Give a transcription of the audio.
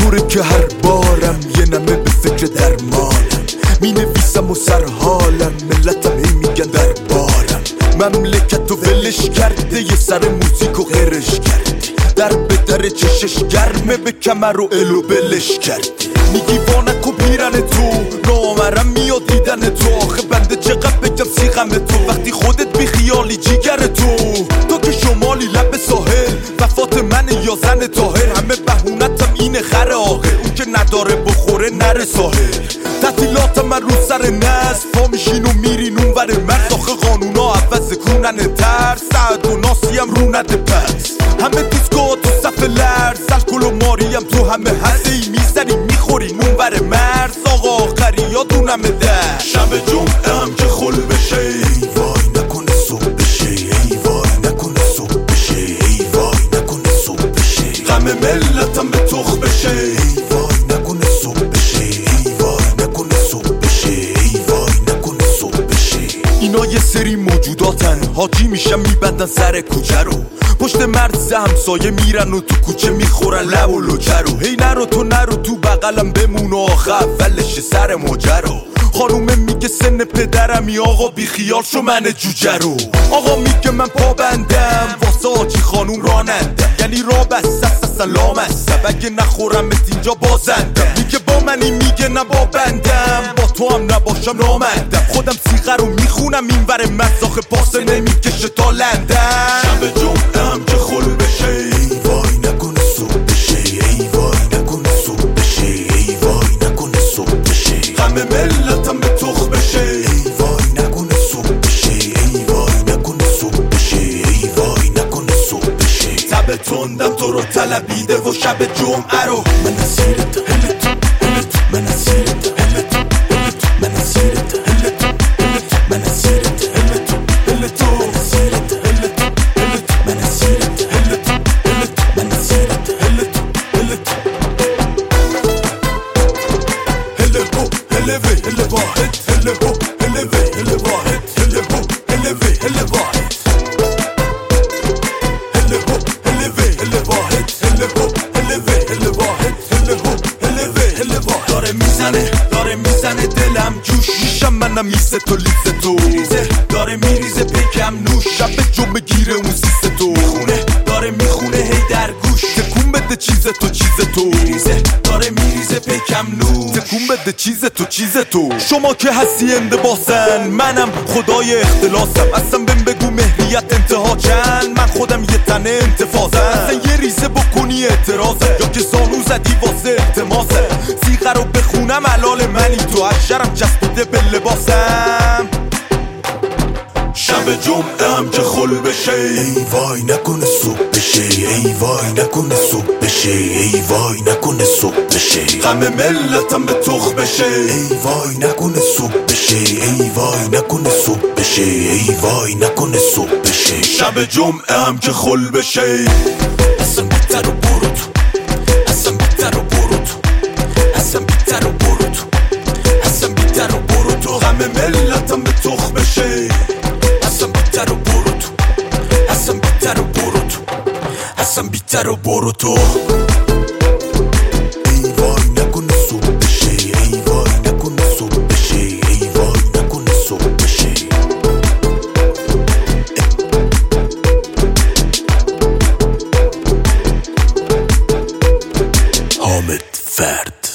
اینطوره که هر بارم یه نمه به فکر درمانم، می نویسم و سر حالم، ملتم هی میگن دربارم. مملکت و ولش کرده یه سر موزیک و غیرش کرده، در به در چشش گرمه به کمر و الو بلش کرده. میگی وانک و پیرن تو، نامرم میاد دیدن تو. آخه بنده چقدر بگم سیغم تو وقتی خودت بی خیالی جیگر تو که شمالی لب ساحل، وفات من یا زن طاهر. همه بهونتم اینه خر آخر، اون که نداره بخوره نره ساحل. تعطیلات من رو سر نصف، پا میشین و میرین اون ور مرز. آخه قانونا عوض کنن ترس، سعد و ناسی هم رو نده پس. همه دیسکو تو صف لرز، الکل و ماریم تو همه هسته ای میزنی میخورین اون ور مرز. آقا آخری یادونم در شب جمعه هم که خل بشه، ای وای نکنه صبح بشه، ای وای نکنه صبح بشه، ای وای نکنه صبح بشه. غم ملتم به تخ بشه، ای وای نکنه صبح بشه، ای وای نکنه صبح بشه، ای وای نکنه صبح بشه. اینا یه سری موجوداتن، حاجی میشن میبندن سر کوچه رو، پشت مرز همسایه میرن و تو کوچه میخورن لب و لوچه رو. هی نرو تو بغلم بمون و آخه اولش سر ماجرا. خانومه میگه سن پدرمی، آقا بی خیال شو من جوجه رو. آقا میگه من پابندم واسه آجی خانوم رانندم، یعنی را بست اصلا لامستم، اگه نخورمت اینجا بازندم. میگه با منی، میگه نه با بندم، با تو هم نباشم نامندم. خودم سیغه رو میخونم این ور مرز، پاسه نمیکشه تا لندن. شب جمعه هم که خل بشه، ای وای نکنه صبح بشه، ای وای نکنه صبح بشه، ای وای نکنه صبح بشه. غم ملتم به تخ بشه، ای وای نکنه صبح بشه، ای وای نکنه صبح بشه، ای وای نکنه صبح بشه. تب تندم تو رو طلبیده و شب جمعه رو من اسیرت هلت هلت، من اسیرت هلت هلت، من اسیرت هلت هلت، من اسیرت هلت هلت، من اسیرت هلت هلت، من اسیرت هلت هلت، من اسیرت هلت هلت. هلهو هلوی هل واحد، هلهو هلوی هل واحد، هلهو هلوی هل واحد، هلهو هلوی هل واحد، هلهو هلوی هل واحد، هلهو هلوی هل واحد. داره میزنه دلم جوش، میشم منم میزه تو لیزه تو میریزه، داره میریزه پیکم نوش. شب جمعه گیره اون سیسه تو میخونه، داره میخونه هی در گوش. تکون بده چیز تو میریزه، داره میریزه پیکم نوش. تکون بده چیز تو. شما که هستی اندباسن، منم خدای اختلاسم. اصلا بهم بگو مهریت انتها چند، من خودم یه تنه انتفاضم. اصلا یه ریزه بکنی اعتراضه، یا که زانو زدی واسه التماسه. سیغه رو بخونم علال منی، تو اشرم چسبیده به لباسم. شب جمعه هم که خل بشه، ای وای نکنه صبح بشه، ای وای نکنه صبح بشه، ای وای نکنه صبح بشه. غم ملتم به تخ بشه، ای وای نکنه صبح بشه، ای وای نکنه صبح بشه، ای وای نکنه صبح بشه. شب جمعه هم که خل بشه، اصلا بیتر و برو تو، اصلا بیتر و برو تو، اصلا بیتر و برو تو، اصلا بیتر و برو تو. غم ملتم به تخ بشه، اصلا بیتر و برو تو، اصلا بیتر و برو تو، اصلا بیتر و برو تو. ای وای نکنه صبح بشه، ای وای نکنه صبح بشه، ای وای نکنه صبح بشه. حامد فرد.